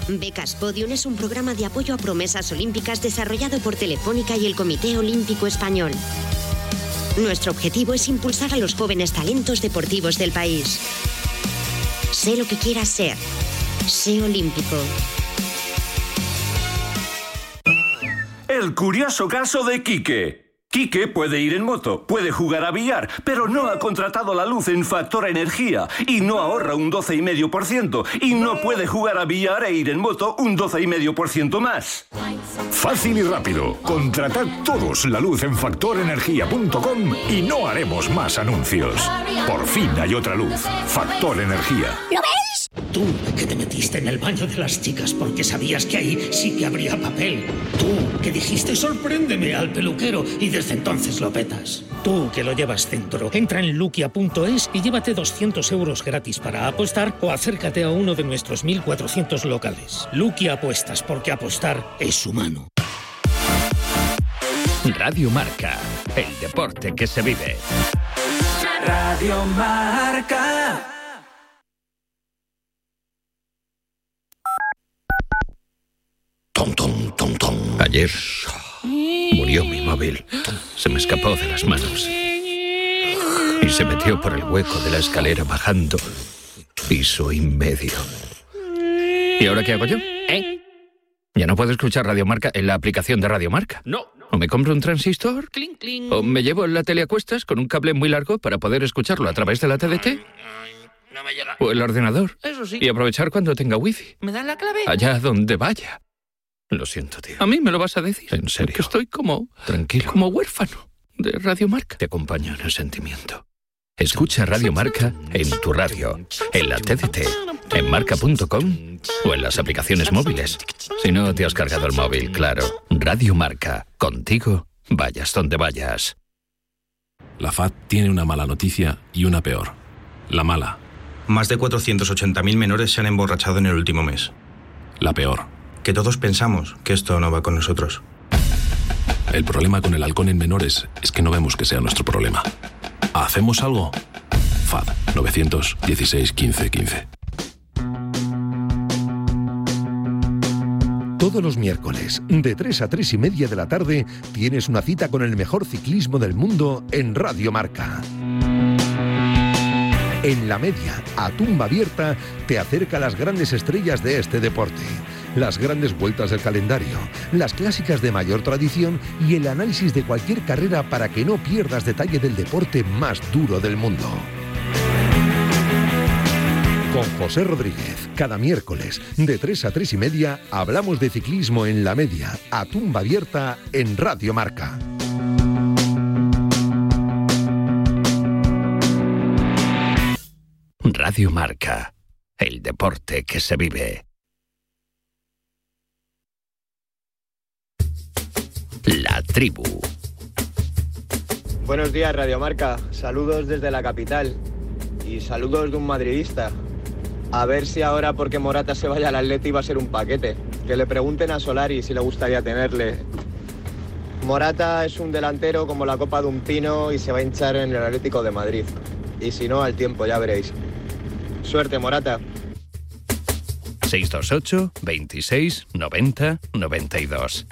Becas Podium es un programa de apoyo a promesas olímpicas desarrollado por Telefónica y el Comité Olímpico Español. Nuestro objetivo es impulsar a los jóvenes talentos deportivos del país. Sé lo que quieras ser. Sé olímpico. El curioso caso de Quique. Quique puede ir en moto, puede jugar a billar, pero no ha contratado la luz en Factor Energía y no ahorra un 12,5% y no puede jugar a billar e ir en moto un 12,5% más. Fácil y rápido. Contratad todos la luz en factorenergia.com y no haremos más anuncios. Por fin hay otra luz. Factor Energía. ¿Lo veis? Tú, que te metiste en el baño de las chicas porque sabías que ahí sí que habría papel. Tú, que dijiste sorpréndeme al peluquero y desde entonces lo petas. Tú, que lo llevas dentro. Entra en lukia.es y llévate 200 euros gratis para apostar o acércate a uno de nuestros 1.400 locales. Lukia Apuestas, porque apostar es humano. Radio Marca, el deporte que se vive. Radio Marca. Ayer murió mi móvil. Se me escapó de las manos y se metió por el hueco de la escalera bajando piso y medio. ¿Y ahora qué hago yo? ¿Ya no puedo escuchar Radio Marca en la aplicación de Radio Marca? No. ¿O me compro un transistor? Cling, cling. ¿O me llevo la tele a cuestas con un cable muy largo para poder escucharlo a través de la TDT? No me llega. ¿O el ordenador? Eso sí. Y aprovechar cuando tenga wifi. ¿Me dan la clave? Allá donde vaya. Lo siento, tío. ¿A mí me lo vas a decir? En serio. Que estoy como... Tranquilo. Como huérfano de Radio Marca. Te acompaño en el sentimiento. Escucha Radio Marca en tu radio, en la TDT, en marca.com o en las aplicaciones móviles. Si no te has cargado el móvil, claro. Radio Marca. Contigo, vayas donde vayas. La FAD tiene una mala noticia y una peor. La mala. Más de 480.000 menores se han emborrachado en el último mes. La peor. Que todos pensamos que esto no va con nosotros. El problema con el alcohol en menores es que no vemos que sea nuestro problema. ¿Hacemos algo? FAD 916 15 15. Todos los miércoles, de 3 a 3 y media de la tarde, tienes una cita con el mejor ciclismo del mundo en Radio Marca. En la media, a tumba abierta, te acerca a las grandes estrellas de este deporte. Las grandes vueltas del calendario, las clásicas de mayor tradición y el análisis de cualquier carrera para que no pierdas detalle del deporte más duro del mundo. Con José Rodríguez, cada miércoles, de 3 a 3 y media, hablamos de ciclismo en la media, a tumba abierta, en Radio Marca. Radio Marca, el deporte que se vive. La tribu. Buenos días, Radio Marca. Saludos desde la capital. Y saludos de un madridista. A ver si ahora, porque Morata se vaya al Atleti, va a ser un paquete. Que le pregunten a Solari si le gustaría tenerle. Morata es un delantero como la copa de un pino y se va a hinchar en el Atlético de Madrid. Y si no, al tiempo, ya veréis. Suerte, Morata. 628 26 90 92.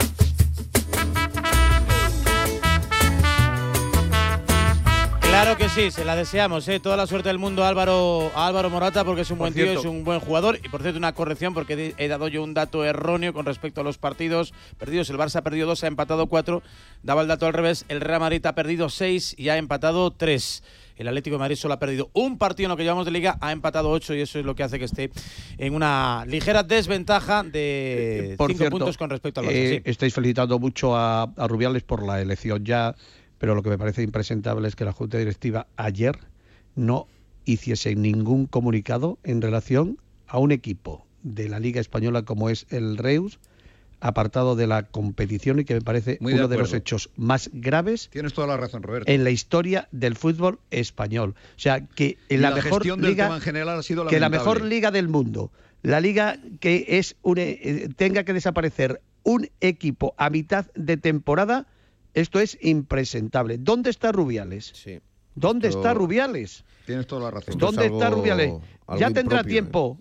Claro que sí, se la deseamos, toda la suerte del mundo a Álvaro Morata, porque es un buen tío, es un buen jugador. Y por cierto, una corrección, porque he dado yo un dato erróneo con respecto a los partidos perdidos. El Barça ha perdido 2, ha empatado 4. Daba el dato al revés, el Real Madrid ha perdido 6 y ha empatado 3. El Atlético de Madrid solo ha perdido un partido en lo que llevamos de Liga, ha empatado 8 y eso es lo que hace que esté en una ligera desventaja de 5 puntos con respecto al Barça. Sí. Estáis felicitando mucho a Rubiales por la elección ya, pero lo que me parece impresentable es que la Junta Directiva ayer no hiciese ningún comunicado en relación a un equipo de la Liga Española como es el Reus, apartado de la competición, y que me parece uno de los hechos más graves. Tienes toda la razón, Roberto. En la historia del fútbol español. O sea, que en la mejor liga, en general ha sido que la mejor liga del mundo, la liga que es tenga que desaparecer un equipo a mitad de temporada, esto es impresentable. ¿Dónde está Rubiales? Sí. ¿Dónde está Rubiales? Tienes toda la razón. ¿Dónde está Rubiales? Ya tendrá tiempo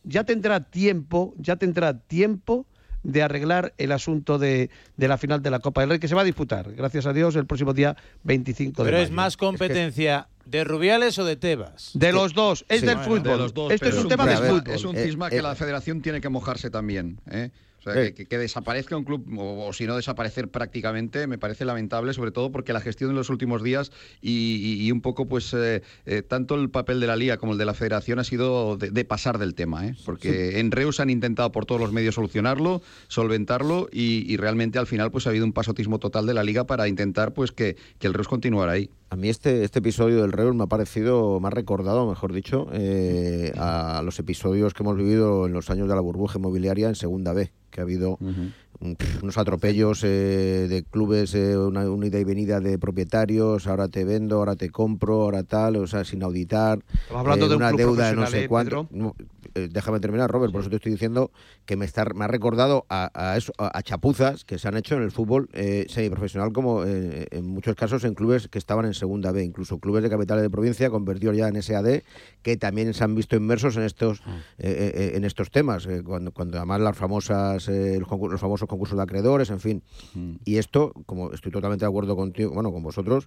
de arreglar el asunto de la final de la Copa del Rey, que se va a disputar, gracias a Dios, el próximo día 25 de mayo. ¿Pero es más competencia de Rubiales o de Tebas? De los dos, es del fútbol. De los dos, esto es un tema de fútbol. Es un cisma que la federación tiene que mojarse también, ¿eh? O sea, que desaparezca un club, o si no desaparecer prácticamente, me parece lamentable, sobre todo porque la gestión en los últimos días y un poco, pues, tanto el papel de la Liga como el de la Federación ha sido de pasar del tema, ¿eh? Porque en Reus han intentado por todos los medios solucionarlo, solventarlo, y realmente al final pues ha habido un pasotismo total de la Liga para intentar pues que el Reus continuara ahí. A mí este episodio del Reus me ha parecido, me ha recordado, mejor dicho, a los episodios que hemos vivido en los años de la burbuja inmobiliaria en Segunda B, que ha habido unos atropellos de clubes, una ida y venida de propietarios, ahora te vendo, ahora te compro, ahora tal, o sea, sin auditar. Estamos hablando de una un club deuda de no sé cuánto. Déjame terminar, Robert, por eso te estoy diciendo que me ha recordado a chapuzas que se han hecho en el fútbol semiprofesional, como en muchos casos en clubes que estaban en Segunda B, incluso clubes de capitales de provincia convertidos ya en SAD, que también se han visto inmersos en estos temas, cuando además los famosos concursos de acreedores, en fin. Y esto, como estoy totalmente de acuerdo contigo, bueno, con vosotros,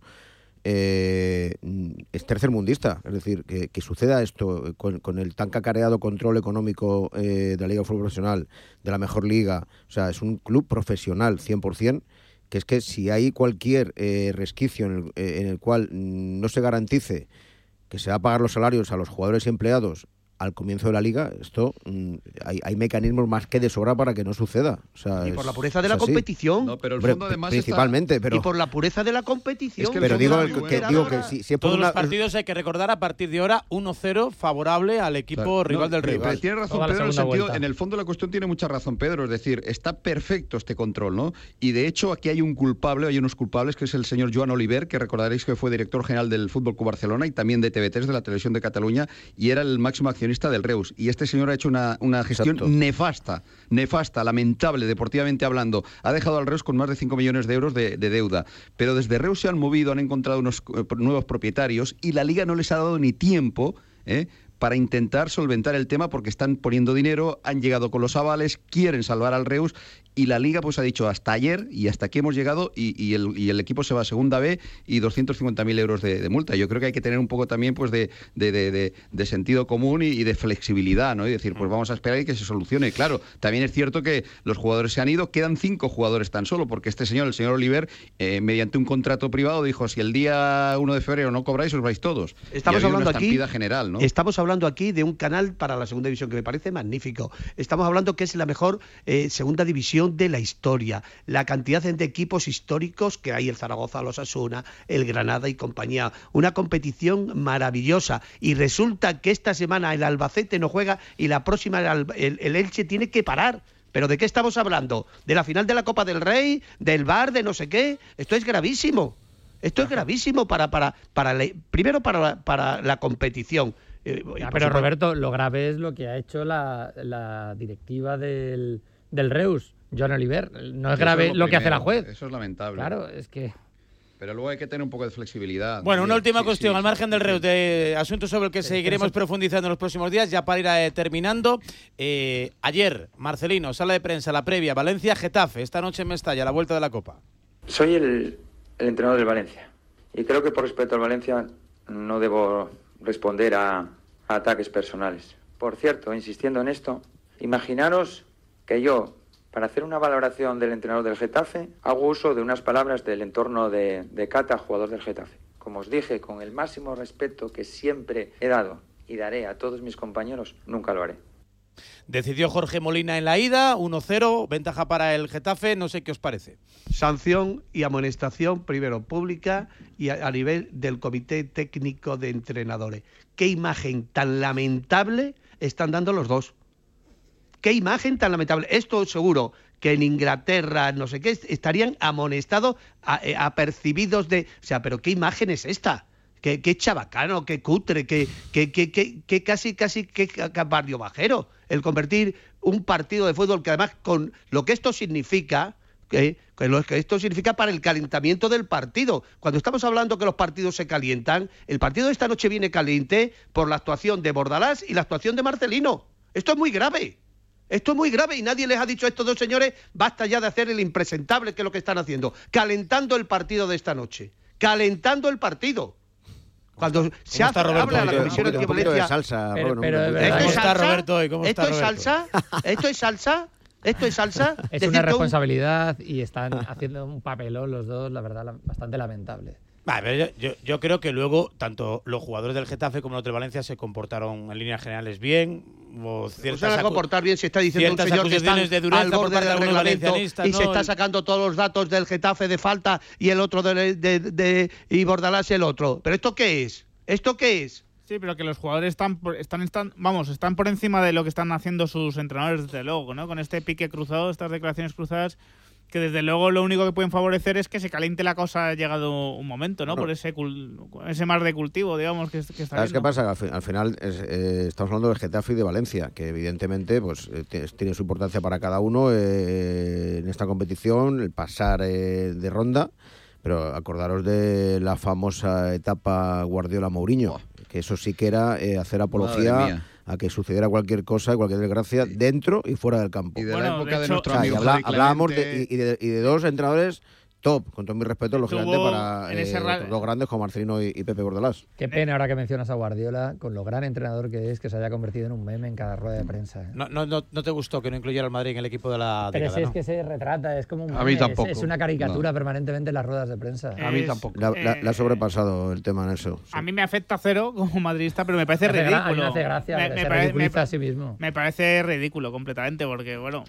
es tercermundista, es decir, que suceda esto con el tan cacareado control económico de la Liga de Fútbol Profesional, de la mejor liga, o sea, es un club profesional 100%, que es que si hay cualquier resquicio en el cual no se garantice que se va a pagar los salarios a los jugadores y empleados al comienzo de la Liga, esto hay mecanismos más que de sobra para que no suceda. O sea, y por la pureza de la competición. No, pero el fondo además principalmente, pero y por la pureza de la competición. Es que pero digo que si es por todos los partidos hay que recordar a partir de ahora 1-0 favorable al equipo rival del Reus. Pero tiene razón Pedro, en el fondo la cuestión tiene mucha razón Pedro, es decir, está perfecto este control, ¿no? Y de hecho aquí hay unos culpables, que es el señor Joan Oliver, que recordaréis que fue director general del Fútbol Club Barcelona y también de TV3, de la Televisión de Cataluña, y era el máximo accionista del Reus, y este señor ha hecho una gestión nefasta, lamentable, deportivamente hablando. Ha dejado al Reus con más de 5 millones de euros de deuda, pero desde Reus se han movido, han encontrado unos nuevos propietarios, y la Liga no les ha dado ni tiempo para intentar solventar el tema, porque están poniendo dinero, han llegado con los avales, quieren salvar al Reus, y la Liga pues ha dicho hasta ayer y hasta aquí hemos llegado, y el equipo se va a Segunda B y 250.000 euros de multa. Yo creo que hay que tener un poco también pues de sentido común y de flexibilidad, ¿no? Y decir, pues vamos a esperar y que se solucione. Claro, también es cierto que los jugadores se han ido, quedan 5 jugadores tan solo, porque este señor, el señor Oliver, mediante un contrato privado dijo, si el día 1 de febrero no cobráis, os vais todos. Estamos hablando aquí general, ¿no? Estamos hablando aquí de un canal para la Segunda División que me parece magnífico. Estamos hablando que es la mejor Segunda División de la historia. La cantidad de equipos históricos que hay, el Zaragoza, los Osasuna, el Granada y compañía. Una competición maravillosa. Y resulta que esta semana el Albacete no juega y la próxima el Elche tiene que parar. ¿Pero de qué estamos hablando? ¿De la final de la Copa del Rey? ¿Del VAR? ¿De no sé qué? Esto es gravísimo. Esto es gravísimo primero para la competición. Pero Roberto, lo grave es lo que ha hecho la directiva del Reus, Joan Oliver. No es grave lo que hace la juez. Eso es lamentable. Claro, es que... Pero luego hay que tener un poco de flexibilidad. Bueno, una última cuestión, al margen del Reus, de asuntos sobre el que seguiremos profundizando en los próximos días, ya para ir terminando. Ayer, Marcelino, sala de prensa, la previa, Valencia-Getafe, esta noche en Mestalla, la vuelta de la Copa. Soy el entrenador del Valencia, y creo que por respeto al Valencia no debo responder a ataques personales. Por cierto, insistiendo en esto, imaginaros que yo, para hacer una valoración del entrenador del Getafe, hago uso de unas palabras del entorno de Cata, jugador del Getafe. Como os dije, con el máximo respeto que siempre he dado y daré a todos mis compañeros, nunca lo haré. Decidió Jorge Molina en la ida, 1-0, ventaja para el Getafe, no sé qué os parece. Sanción y amonestación, primero pública y a nivel del Comité Técnico de Entrenadores. ¿Qué imagen tan lamentable están dando los dos? ¿Qué imagen tan lamentable? Esto seguro que en Inglaterra, no sé qué, estarían amonestados, apercibidos de... O sea, pero ¿qué imagen es esta? Qué chabacano, qué cutre, qué casi barrio bajero. El convertir un partido de fútbol, que además con lo que esto significa, que esto significa para el calentamiento del partido. Cuando estamos hablando que los partidos se calientan, el partido de esta noche viene caliente por la actuación de Bordalás y la actuación de Marcelino. Esto es muy grave. Esto es muy grave y nadie les ha dicho a estos dos señores, basta ya de hacer el impresentable, que es lo que están haciendo, calentando el partido de esta noche, calentando el partido. Cuando se habla de la comisión antiviolencia... de salsa, ¿Esto es salsa? ¿Esto es salsa? ¿Esto es salsa? ¿Esto es salsa? Es una responsabilidad y están haciendo un papelón los dos, la verdad, bastante lamentable. Vale, yo creo que luego tanto los jugadores del Getafe como los del Valencia se comportaron en líneas generales bien. Se van a comportar bien si está diciendo un señor que está al borde del reglamento y se está sacando todos los datos del Getafe de falta y el otro y Bordalás el otro. ¿Pero esto qué es? ¿Esto qué es? Sí, pero que los jugadores están por encima de lo que están haciendo sus entrenadores, desde luego, ¿no? Con este pique cruzado, estas declaraciones cruzadas, que desde luego lo único que pueden favorecer es que se caliente la cosa llegado un momento, ¿no? Por ese mar de cultivo, digamos, que está ¿Sabes qué pasa? Al final estamos hablando del Getafe y de Valencia, que evidentemente pues tiene su importancia para cada uno en esta competición, el pasar de ronda, pero acordaros de la famosa etapa Guardiola-Mourinho, que eso sí que era hacer apología a que sucediera cualquier cosa, cualquier desgracia, dentro y fuera del campo. Y de la época de nuestro amigo Javi hablábamos de dos entrenadores top, con todo mi respeto, lógicamente, para dos grandes como Marcelino y Pepe Bordalás. Qué pena ahora que mencionas a Guardiola, con lo gran entrenador que es, que se haya convertido en un meme en cada rueda de prensa. No te gustó que no incluyera al Madrid en el equipo de la Pero década, si es ¿no? que se retrata, es como un meme, a mí tampoco. Es una caricatura permanentemente en las ruedas de prensa. A mí tampoco. La ha sobrepasado el tema en eso. Sí. A mí me afecta cero como madridista, pero me parece ridículo. A mí me hace gracia, se ridiculiza a sí mismo. Me parece ridículo completamente, porque, bueno,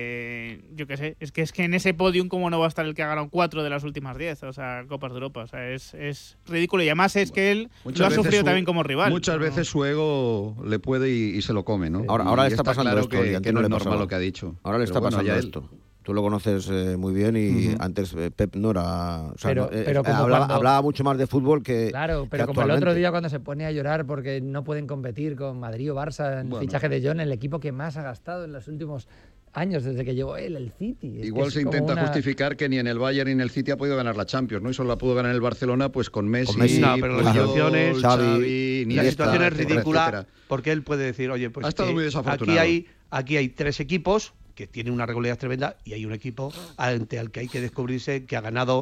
yo qué sé, es que en ese podium, ¿cómo no va a estar el que ha ganado 4 de las últimas 10? O sea, Copas de Europa. O sea, es ridículo. Y además es que él lo ha sufrido también como rival. Muchas veces su ego le puede y se lo come, ¿no? Ahora le está pasando claro esto. que no es normal lo que ha dicho. Ahora le está pasando esto. Tú lo conoces muy bien y antes Pep no era... O sea, pero hablaba mucho más de fútbol que... Claro, pero como el otro día cuando se pone a llorar porque no pueden competir con Madrid o Barça en el fichaje de John, el equipo que más ha gastado en los últimos años desde que llegó él, el City. Igual se intenta justificar que ni en el Bayern ni en el City ha podido ganar la Champions, ¿no? Y solo la pudo ganar en el Barcelona pues con Messi, no, pero la situación es Xavi, la situación es ridícula, porque él puede decir, oye, pues ha estado muy desafortunado. Aquí hay 3 equipos que tienen una regularidad tremenda y hay un equipo ante el que hay que descubrirse que ha ganado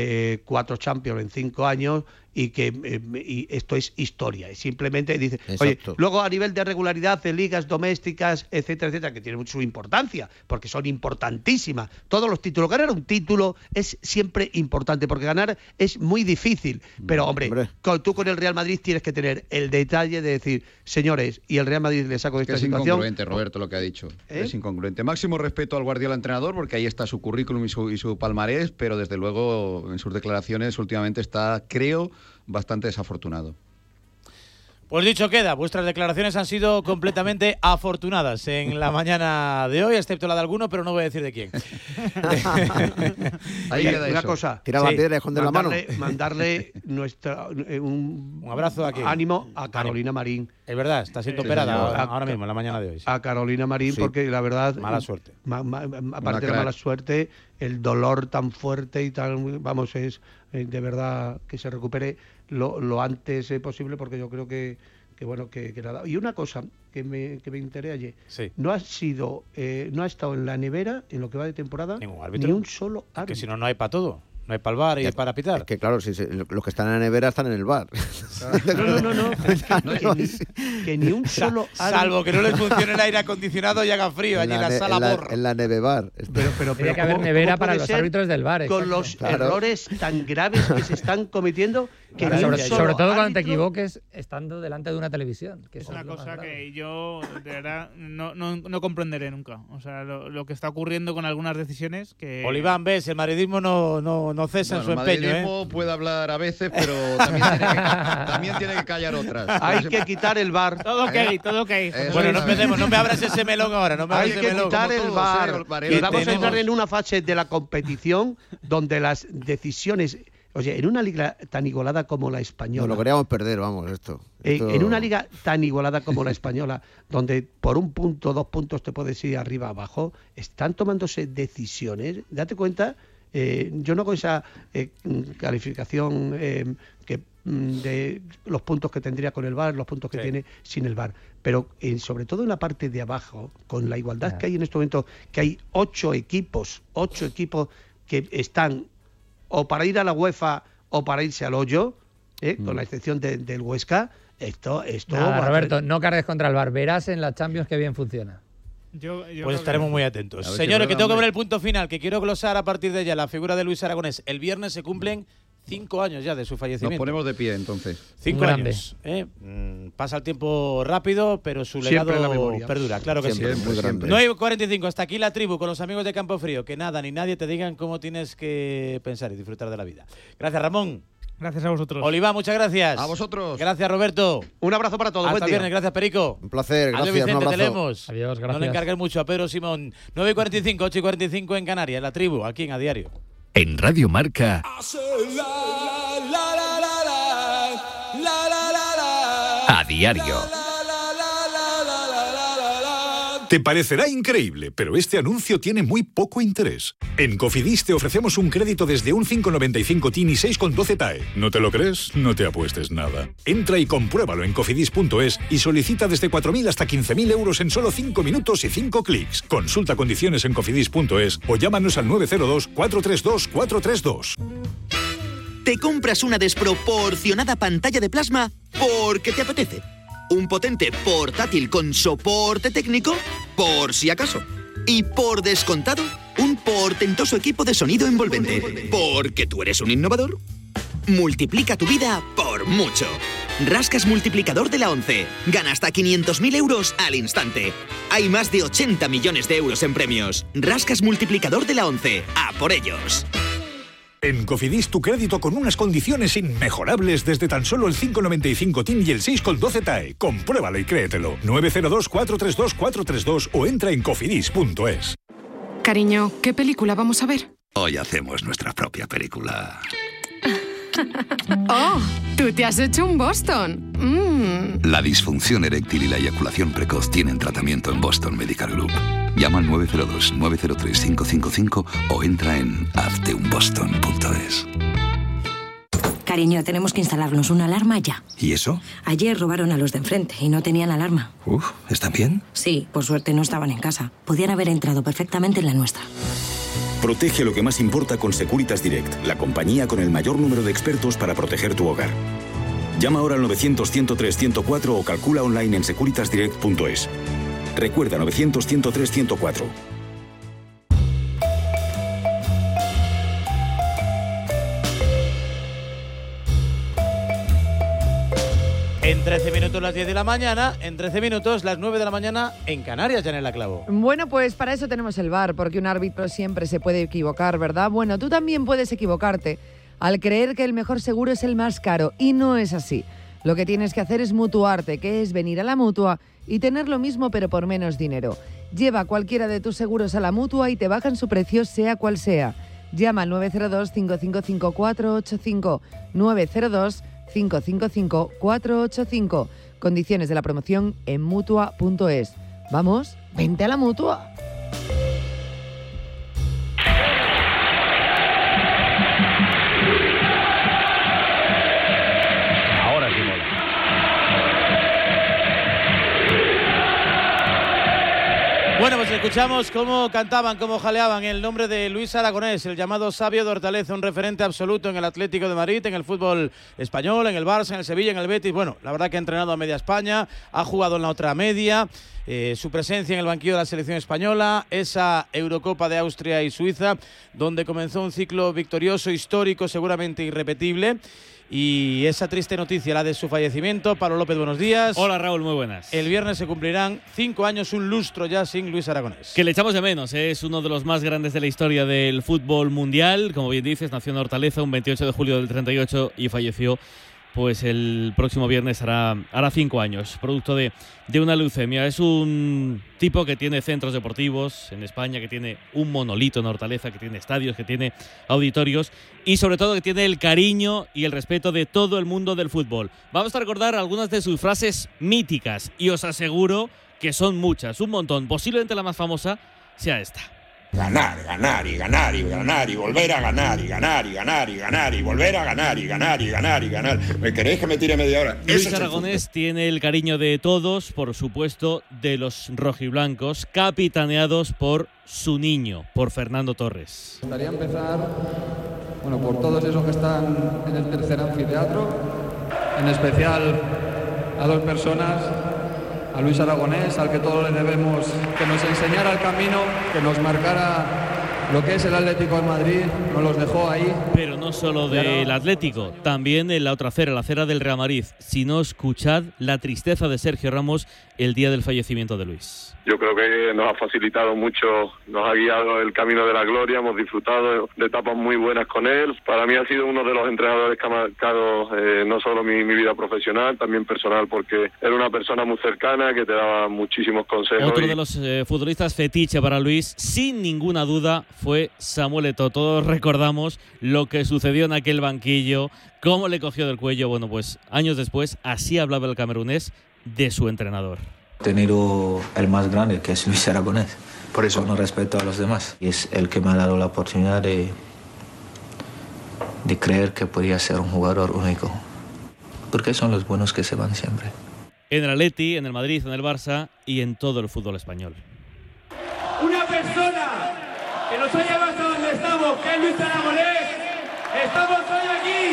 4 Champions en 5 años y que y esto es historia. Y simplemente dice, exacto. Oye, luego a nivel de regularidad de ligas domésticas, etcétera, etcétera, que tiene su importancia, porque son importantísimas. Todos los títulos, ganar un título es siempre importante, porque ganar es muy difícil. Pero, hombre, tú con el Real Madrid tienes que tener el detalle de decir, señores, y el Real Madrid le saco de esta situación. Es incongruente, Roberto, lo que ha dicho. Es incongruente. Máximo respeto al Guardiola entrenador, porque ahí está su currículum y su palmarés, pero desde luego en sus declaraciones últimamente está, creo, bastante desafortunado. Pues dicho queda, vuestras declaraciones han sido completamente afortunadas en la mañana de hoy, excepto la de alguno, pero no voy a decir de quién. Ahí queda una eso. cosa, Tira la piedra y esconde la mano. Mandarle un abrazo aquí. Ánimo a Carolina Marín. Es verdad, está siendo operada ahora mismo, en la mañana de hoy. Sí. A Carolina Marín, porque la verdad... Mala suerte. Aparte de la mala suerte, el dolor tan fuerte y tan... Vamos, es de verdad que se recupere lo antes posible, porque yo creo que nada. Y una cosa que me enteré ayer, no ha estado en la nevera en lo que va de temporada ni un solo árbitro. Que si no hay para todo. No hay para el bar y para pitar. Es que claro, los que están en la nevera están en el bar. No. que ni un solo árbitro. Salvo que no les funcione el aire acondicionado y haga frío allí en la sala borra. En la nevebar. Pero tiene que haber nevera para los árbitros del bar. Con los errores tan graves que se están cometiendo. Sobre todo cuando te equivoques estando delante de una televisión. Que es una cosa que yo, de verdad, no comprenderé nunca. O sea, lo que está ocurriendo con algunas decisiones que... Oliván, ves, el madridismo no cesa en su empeño. El madridismo puede hablar a veces, pero también tiene que callar otras. Hay que quitar el VAR. Todo ok. Bueno, no empecemos, no me abras ese melón ahora. Hay que quitar el VAR. Y vamos a entrar en una fase de la competición donde las decisiones Oye, en una liga tan igualada como la española... No, lo queríamos perder, vamos, esto. En una liga tan igualada como la española, donde por 1 punto, 2 puntos te puedes ir arriba abajo, están tomándose decisiones. Date cuenta, yo no hago esa calificación de los puntos que tendría con el VAR, los puntos que tiene sin el VAR, pero sobre todo en la parte de abajo, con la igualdad que hay en este momento, que hay 8 equipos que están o para ir a la UEFA o para irse al hoyo, con la excepción del Huesca. Esto Nada, Roberto, no cargues contra el VAR, verás en la Champions que bien funciona. Pues estaremos muy atentos. Señores, que tengo que ver el punto final, que quiero glosar a partir de ella la figura de Luis Aragonés. El viernes se cumplen 5 años ya de su fallecimiento. Nos ponemos de pie, entonces. 5 años. Pasa el tiempo rápido, pero su legado perdura. Claro que siempre, sí. Muy grande. 9:45, hasta aquí la tribu con los amigos de Campo Frío. Que nada ni nadie te digan cómo tienes que pensar y disfrutar de la vida. Gracias, Ramón. Gracias a vosotros. Oliva, muchas gracias. A vosotros. Gracias, Roberto. Un abrazo para todos. Hasta viernes. Gracias, Perico. Un placer. Adiós, Gracias. Vicente, Un te abrazo. leemos. Adiós, gracias. No le encargues mucho a Pedro Simón. 9:45, 8:45 en Canarias. La tribu, aquí en A Diario. En Radio Marca. A Diario. Te parecerá increíble, pero este anuncio tiene muy poco interés. En Cofidis te ofrecemos un crédito desde un 5,95 TIN y 6,12 TAE. ¿No te lo crees? No te apuestes nada. Entra y compruébalo en cofidis.es y solicita desde 4.000 hasta 15.000 euros en solo 5 minutos y 5 clics. Consulta condiciones en cofidis.es o llámanos al 902 432 432. Te compras una desproporcionada pantalla de plasma porque te apetece. Un potente portátil con soporte técnico, por si acaso. Y por descontado, un portentoso equipo de sonido envolvente. Porque tú eres un innovador. Multiplica tu vida por mucho. Rascas multiplicador de la ONCE. Gana hasta 500.000 euros al instante. Hay más de 80 millones de euros en premios. Rascas multiplicador de la ONCE. ¡A por ellos! En Cofidis tu crédito con unas condiciones inmejorables desde tan solo el 5,95 TIN y el 6,12 TAE. Compruébalo y créetelo. 902 432 432 o entra en cofidis.es. Cariño, ¿qué película vamos a ver? Hoy hacemos nuestra propia película. ¡Oh! ¡Tú te has hecho un Boston! La disfunción eréctil y la eyaculación precoz tienen tratamiento en Boston Medical Group. Llama al 902-903-555 o entra en hazteunboston.es. Cariño, tenemos que instalarnos una alarma ya. ¿Y eso? Ayer robaron a los de enfrente y no tenían alarma. ¿Están bien? Sí, por suerte no estaban en casa. Podían haber entrado perfectamente en la nuestra. Protege lo que más importa con Securitas Direct, la compañía con el mayor número de expertos para proteger tu hogar. Llama ahora al 900-103-104 o calcula online en securitasdirect.es. Recuerda 900-103-104. En 13 minutos las 10 de la mañana, en 13 minutos las 9 de la mañana en Canarias, Yanela Clavo. Bueno, pues para eso tenemos el VAR, porque un árbitro siempre se puede equivocar, ¿verdad? Bueno, tú también puedes equivocarte al creer que el mejor seguro es el más caro, y no es así. Lo que tienes que hacer es mutuarte, que es venir a la Mutua y tener lo mismo pero por menos dinero. Lleva cualquiera de tus seguros a la Mutua y te bajan su precio sea cual sea. Llama al 902-555-485, 902-555-485. Condiciones de la promoción en Mutua.es. Vamos, vente a la Mutua. Ahora sí mola. Bueno, pues escuchamos cómo cantaban, cómo jaleaban el nombre de Luis Aragonés, el llamado sabio de Hortaleza, un referente absoluto en el Atlético de Madrid, en el fútbol español, en el Barça, en el Sevilla, en el Betis. Bueno, la verdad que ha entrenado a media España, ha jugado en la otra media. Su presencia en el banquillo de la selección española, esa Eurocopa de Austria y Suiza, donde comenzó un ciclo victorioso, histórico, seguramente irrepetible. Y esa triste noticia, la de su fallecimiento. Pablo López, buenos días. Hola Raúl, muy buenas. El viernes se cumplirán 5 años, un lustro ya sin Luis Aragonés. Que le echamos de menos, es uno de los más grandes de la historia del fútbol mundial. Como bien dices, nació en Hortaleza un 28 de julio del 38 y falleció pues el próximo viernes hará 5 años, producto de una leucemia. Es un tipo que tiene centros deportivos en España, que tiene un monolito en Hortaleza, que tiene estadios, que tiene auditorios y sobre todo que tiene el cariño y el respeto de todo el mundo del fútbol. Vamos a recordar algunas de sus frases míticas y os aseguro que son muchas, un montón. Posiblemente la más famosa sea esta. Ganar, ganar y ganar y ganar y volver a ganar y ganar y ganar y ganar y volver a ganar y ganar y ganar y ganar. ¿Me queréis que me tire media hora? Luis Aragonés tiene el cariño de todos, por supuesto, de los rojiblancos, capitaneados por su niño, por Fernando Torres. Me gustaría empezar, por todos esos que están en el tercer anfiteatro, en especial a 2 personas. A Luis Aragonés, al que todos le debemos que nos enseñara el camino, que nos marcara lo que es el Atlético de Madrid, nos los dejó ahí. Pero no solo del Atlético, también en la otra acera, la acera del Real Madrid. Si no, escuchad la tristeza de Sergio Ramos el día del fallecimiento de Luis. Yo creo que nos ha facilitado mucho, nos ha guiado el camino de la gloria, hemos disfrutado de etapas muy buenas con él. Para mí ha sido uno de los entrenadores que ha marcado no solo mi vida profesional, también personal, porque era una persona muy cercana que te daba muchísimos consejos. Otro de los futbolistas fetiche para Luis, sin ninguna duda, fue Samuel Eto'o. Todos recordamos lo que sucedió en aquel banquillo, cómo le cogió del cuello. Bueno, pues años después, así hablaba el camerunés de su entrenador. He tenido el más grande, que es Luis Aragonés, por eso no respeto a los demás. Y es el que me ha dado la oportunidad de creer que podía ser un jugador único. Porque son los buenos que se van siempre. En el Atleti, en el Madrid, en el Barça y en todo el fútbol español. Una persona que nos ha llevado hasta donde estamos, que es Luis Aragonés, estamos hoy aquí.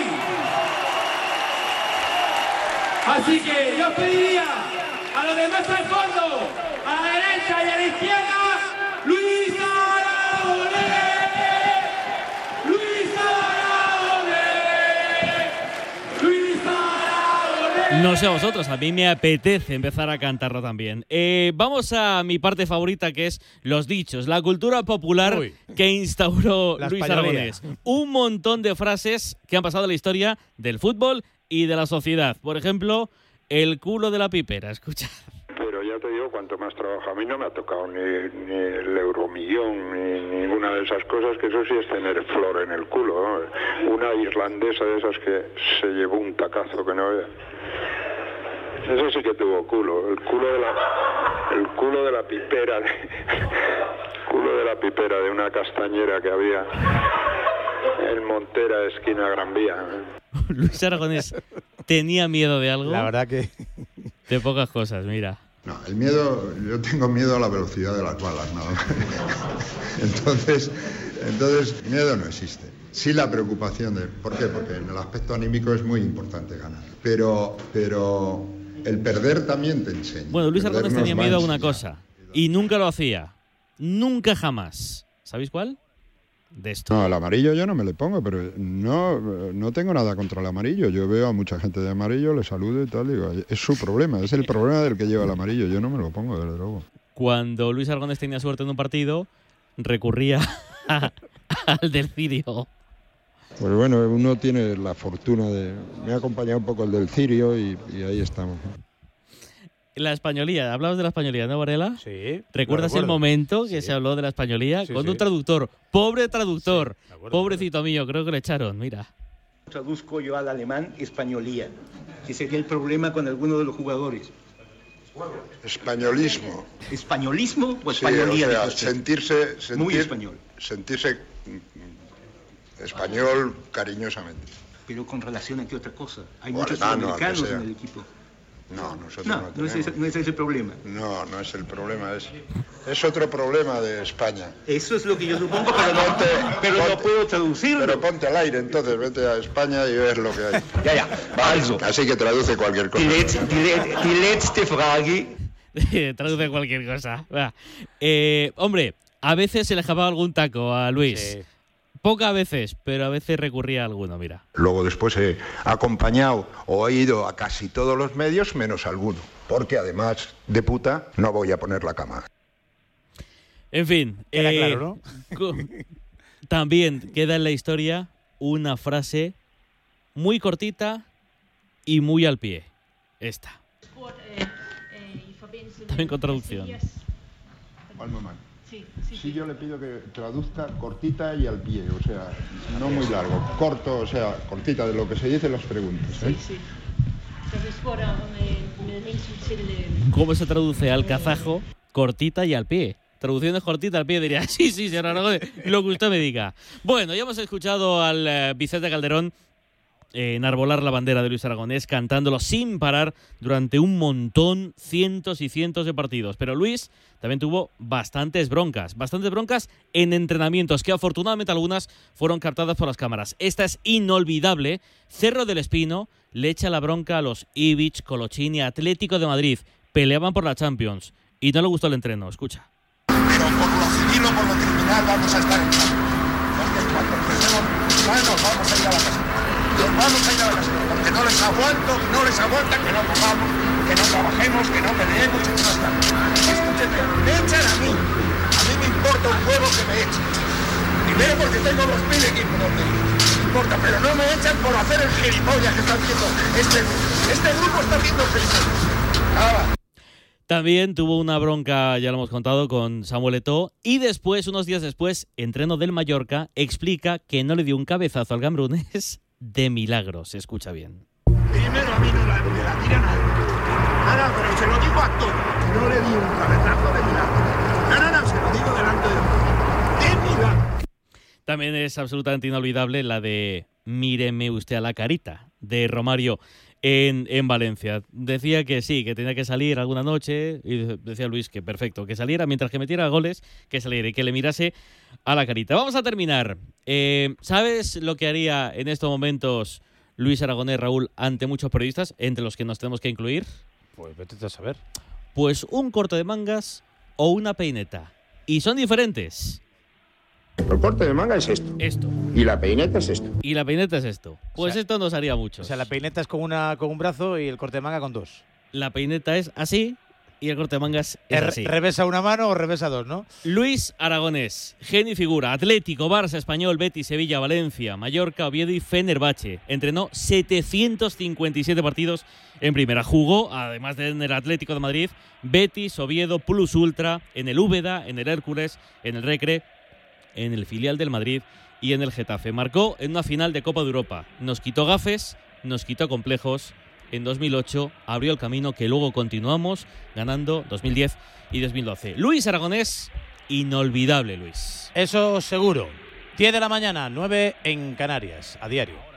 Así que yo pediría a los demás al fondo, a la derecha y a la izquierda, Luis Aragonés, Luis Aragonés, Luis Aragonés. No sé a vosotros, a mí me apetece empezar a cantarlo también. Vamos a mi parte favorita, que es los dichos, la cultura popular que instauró Luis Aragonés. Un montón de frases que han pasado en la historia del fútbol y de la sociedad. Por ejemplo, el culo de la pipera, escucha. Pero ya te digo, cuanto más trabajo, a mí no me ha tocado ni el euromillón, ni ninguna de esas cosas, que eso sí es tener flor en el culo, ¿no? Una irlandesa de esas que se llevó un tacazo que no vea. Eso sí que tuvo culo, el culo de la pipera, culo de la pipera de una castañera que había en Montera, esquina Gran Vía. Luis Aragonés tenía miedo de algo. La verdad que de pocas cosas, mira. No, el miedo, yo tengo miedo a la velocidad de las balas, nada más. Entonces, miedo no existe. Sí la preocupación de... ¿Por qué? Porque en el aspecto anímico es muy importante ganar. Pero el perder también te enseña. Bueno, Luis Aragonés tenía miedo a una cosa y nunca lo hacía. Nunca jamás. ¿Sabéis cuál? De esto. No, el amarillo yo no me le pongo, pero no tengo nada contra el amarillo. Yo veo a mucha gente de amarillo, le saludo y tal, digo, es su problema, es el problema del que lleva el amarillo, yo no me lo pongo, desde luego. Cuando Luis Aragonés tenía suerte en un partido, recurría al del Cirio. Pues bueno, uno tiene la fortuna de... Me ha acompañado un poco el del Cirio y ahí estamos. La españolía, hablabas de la españolía, ¿no, Varela? Sí. ¿Recuerdas el momento que se habló de la españolía? Sí, con un traductor, pobre traductor, pobrecito mío, creo que le echaron, mira. Traduzco yo al alemán españolía, que sería el problema con alguno de los jugadores. Españolismo. ¿Españolismo o españolía? Sí, o sea, sentirse muy español. Sentirse español cariñosamente. Pero con relación a qué otra cosa. Hay muchos americanos en el equipo. No, nosotros no es ese el problema. No es el problema, es otro problema de España. Eso es lo que yo supongo, pero no puedo traducirlo. Pero ponte al aire entonces, vete a España y ves lo que hay. Ya. Vale, así que traduce cualquier cosa. Die letzte Frage. Traduce cualquier cosa. Hombre, a veces se le escapaba algún taco a Luis. Sí. Pocas veces, pero a veces recurría a alguno, mira. Luego después he acompañado o he ido a casi todos los medios menos alguno, porque además de puta no voy a poner la cama. En fin, era claro, ¿no? También queda en la historia una frase muy cortita, y muy al pie. Esta. También con traducción. Sí, yo le pido que traduzca cortita y al pie, o sea, no muy largo, corto, o sea, cortita de lo que se dice en las preguntas. Sí. ¿Cómo se traduce al kazajo cortita y al pie? Traducciones cortita al pie diría, sí, señor Aragón, lo que usted me diga. Bueno, ya hemos escuchado al Vicente Calderón enarbolar la bandera de Luis Aragonés, cantándolo sin parar durante un montón, cientos y cientos de partidos. Pero Luis también tuvo bastantes broncas en entrenamientos, que afortunadamente algunas fueron captadas por las cámaras. Esta es inolvidable. Cerro del Espino le echa la bronca a los Ivic, Colocini, Atlético de Madrid. Peleaban por la Champions y no le gustó el entreno. Escucha. Pero por lo civil o por lo criminal vamos a estar en casa. Porque cuando empecemos manos vamos a ir a la casa. Nos vamos a ir a la casa. Porque no les aguanta que no comamos, que no trabajemos, que no peleemos y que no estamos. Escúcheme, me echan a mí. A mí me importa un huevo que me echen. Primero porque tengo 2000 equipos donde ir. Me importa, pero no me echan por hacer el gilipollas que está haciendo este grupo está haciendo gilipollas. Nada. También tuvo una bronca, ya lo hemos contado, con Samuel Eto'o, y después, unos días después, entreno del Mallorca, explica que no le dio un cabezazo al Gambrunes de milagro. Se escucha bien. Primero a mí no la tira nadie. Nada, pero se lo digo a todos. No le di un cabezazo de milagro. No, se lo digo delante de milagro. También es absolutamente inolvidable la de míreme usted a la carita, de Romario en Valencia. Decía que sí, que tenía que salir alguna noche, y decía Luis que perfecto, que saliera mientras que metiera goles, que saliera y que le mirase a la carita. Vamos a terminar. ¿Sabes lo que haría en estos momentos Luis Aragonés, Raúl, ante muchos periodistas, entre los que nos tenemos que incluir? Pues vete a saber. Pues un corte de mangas o una peineta. Y son diferentes. El corte de manga es esto. Y la peineta es esto. Pues esto nos haría mucho. O sea, la peineta es con un brazo y el corte de manga con dos. La peineta es así y el corte de mangas es así. Revesa una mano o revesa dos, ¿no? Luis Aragonés, genio y figura. Atlético, Barça, Español, Betis, Sevilla, Valencia, Mallorca, Oviedo y Fenerbahce. Entrenó 757 partidos en primera. Jugó, además de en el Atlético de Madrid, Betis, Oviedo, Plus Ultra, en el Úbeda, en el Hércules, en el Recre, en el filial del Madrid y en el Getafe. Marcó en una final de Copa de Europa. Nos quitó gafes, nos quitó complejos. En 2008 abrió el camino que luego continuamos ganando 2010 y 2012. Luis Aragonés, inolvidable Luis. Eso seguro. 10 de la mañana, 9 en Canarias, a diario.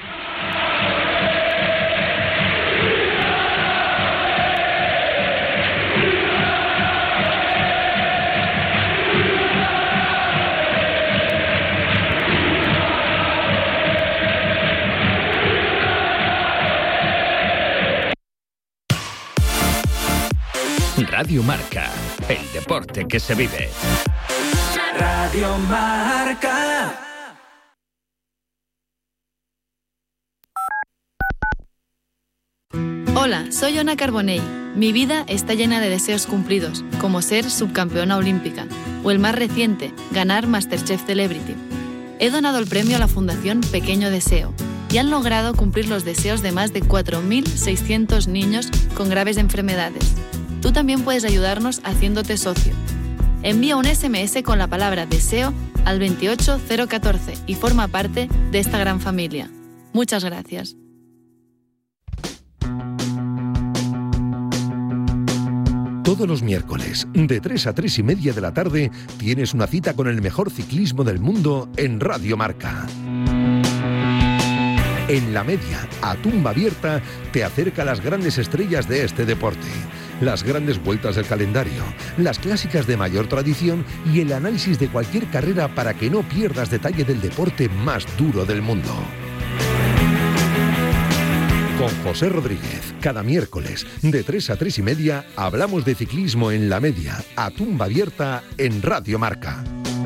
Radio Marca, el deporte que se vive. Radio Marca. Hola, soy Ona Carbonell. Mi vida está llena de deseos cumplidos, como ser subcampeona olímpica, o el más reciente, ganar MasterChef Celebrity. He donado el premio a la Fundación Pequeño Deseo y han logrado cumplir los deseos de más de 4.600 niños con graves enfermedades. Tú también puedes ayudarnos haciéndote socio. Envía un SMS con la palabra deseo al 28014 y forma parte de esta gran familia. Muchas gracias. Todos los miércoles, de 3 a 3 y media de la tarde, tienes una cita con el mejor ciclismo del mundo en Radio Marca. En La Media, a tumba abierta, te acerca a las grandes estrellas de este deporte. Las grandes vueltas del calendario, las clásicas de mayor tradición y el análisis de cualquier carrera para que no pierdas detalle del deporte más duro del mundo. Con José Rodríguez, cada miércoles, de 3 a 3 y media, hablamos de ciclismo en La Media, a tumba abierta en Radio Marca.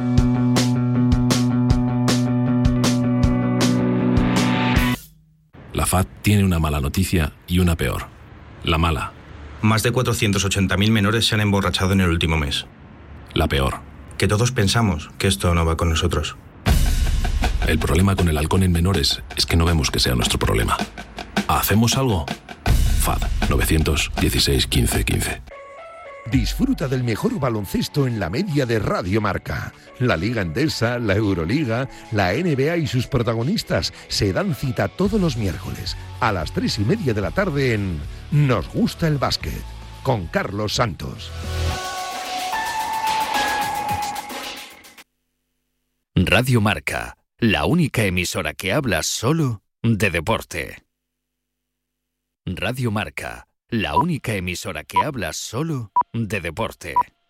La FAD tiene una mala noticia y una peor. La mala. Más de 480.000 menores se han emborrachado en el último mes. La peor. Que todos pensamos que esto no va con nosotros. El problema con el alcohol en menores es que no vemos que sea nuestro problema. ¿Hacemos algo? FAD 916 15 15. Disfruta del mejor baloncesto en la media de Radio Marca. La Liga Endesa, la Euroliga, la NBA y sus protagonistas se dan cita todos los miércoles a las 3:30 de la tarde en Nos gusta el básquet, con Carlos Santos. Radio Marca, la única emisora que habla solo de deporte. Radio Marca, la única emisora que habla solo de deporte.